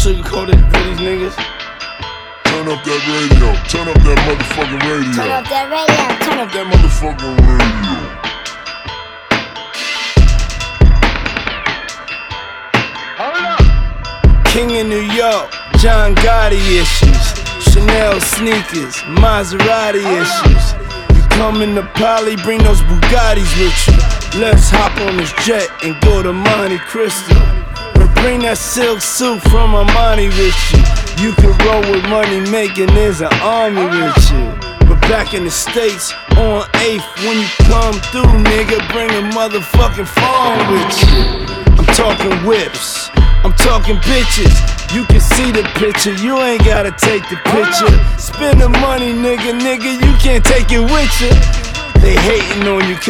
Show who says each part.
Speaker 1: sugarcoat it for these niggas.
Speaker 2: Turn up that radio, turn up that motherfucking radio.
Speaker 3: Turn up that radio.
Speaker 2: Turn up that motherfucking radio.
Speaker 1: King of New York, John Gotti issues, Chanel sneakers, Maserati issues. You come in the Poly, bring those Bugattis with you. Let's hop on this jet and go to Monte Cristo. But bring that silk suit from Armani with you. You can roll with money making, there's an army with you. But back in the States, on 8th, when you come through, nigga, bring a motherfucking phone with you. I'm talking whips, I'm talking bitches. You can see the picture, you ain't gotta take the picture. Spend the money, nigga, you can't take it with you. They hating on you